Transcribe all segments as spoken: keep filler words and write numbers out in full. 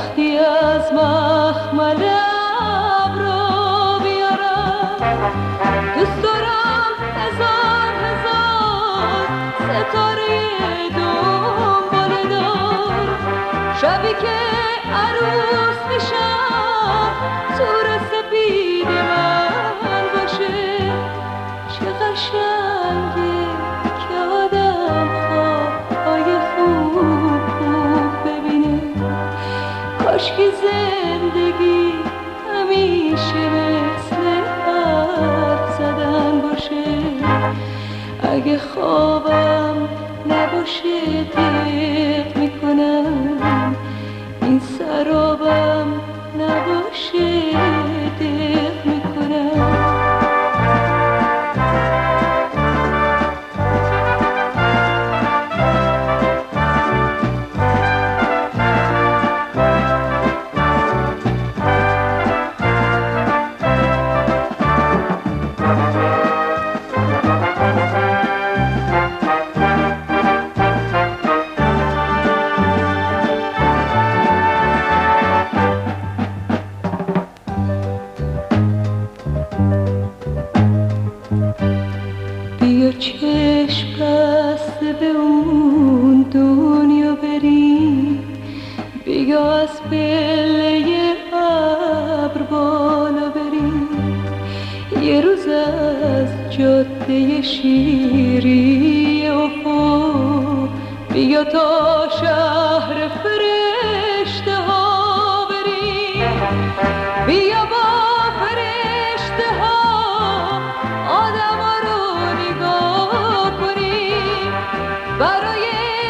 وقتی از مخمل ابرو بیارم دوست دارم هزار هزار ستاره دنباله دار شبی که عروس میشم سور سپید من باشه چه قشنگه که آدم خوابهای خوب خوب ببینه کاشکی زندگی همیشه مثل حرف زدن باشه اگه خوابم نباشه دق میکنم این سرابم نباشه دق میکنم بیا چشم بسته به اون دنیا بریم بیا از پله ابر بالا بریم یه روز از جاده شیری افق بیا تا شهر فرشته ها بریم بیا با فرشته ها آدم ها رو نگاه کنیم برای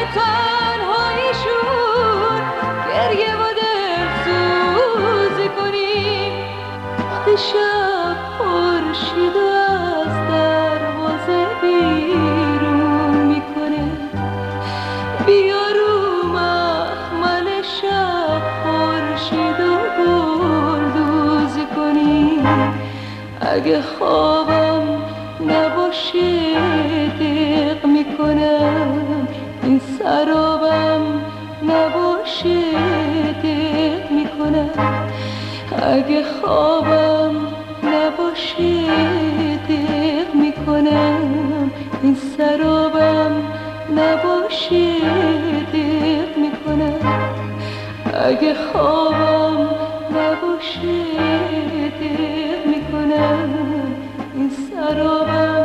تنهاییشون گریه و دلسوزی کنیم وقتی شب خورشید از دروازه بیرون میکنه بیا رو مخمل شب خورشید و گلدوزی کنیم اگه خوابم نباشه دق میکنم این سرابم نباشه دق میکنم اگه خوابم نباشه دق میکنم این سرابم نباشه دق میکنم اگه خوابم نباشه دق میکنم این سرابم